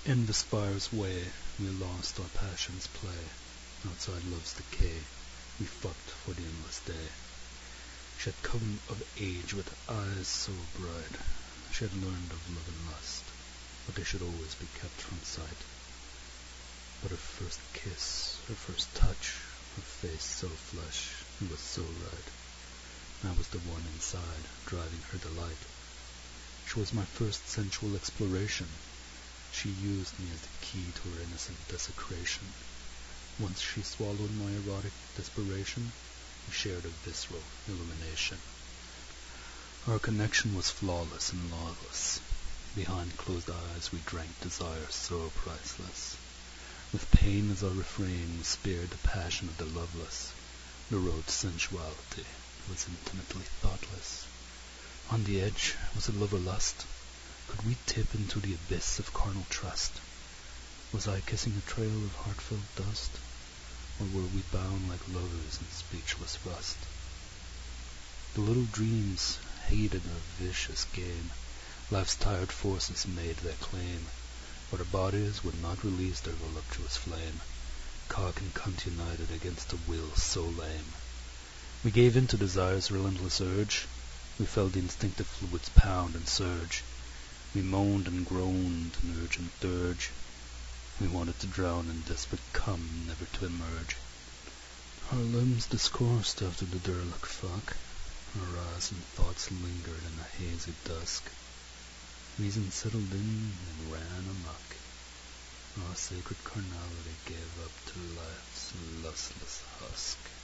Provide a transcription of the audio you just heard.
In this fire's way we lost our passion's play. Outside love's decay we fucked for the endless day. She had come of age with eyes so bright. She had learned of love and lust, but they should always be kept from sight. But her first kiss, her first touch, her face so flush, it was so right. I was the one inside, driving her delight. She was my first sensual exploration. She used me as the key to her innocent desecration. Once she swallowed my erotic desperation, we shared a visceral illumination. Our connection was flawless and lawless. Behind closed eyes we drank desire so priceless. With pain as our refrain we spared the passion of the loveless. The road to sensuality was intimately thoughtless. On the edge was a love or lust. Could we tip into the abyss of carnal trust? Was I kissing a trail of heartfelt dust? Or were we bound like lovers in speechless rust? The little dreams hated our vicious game. Life's tired forces made their claim, but our bodies would not release their voluptuous flame. Cock and cunt united against a will so lame. We gave in to desire's relentless urge. We felt the instinctive fluids pound and surge. We moaned and groaned in urgent dirge. We wanted to drown in desperate cum, never to emerge. Our limbs discoursed after the derelict fuck. Our eyes and thoughts lingered in a hazy dusk. Reason settled in and ran amok. Our sacred carnality gave up to life's lustless husk.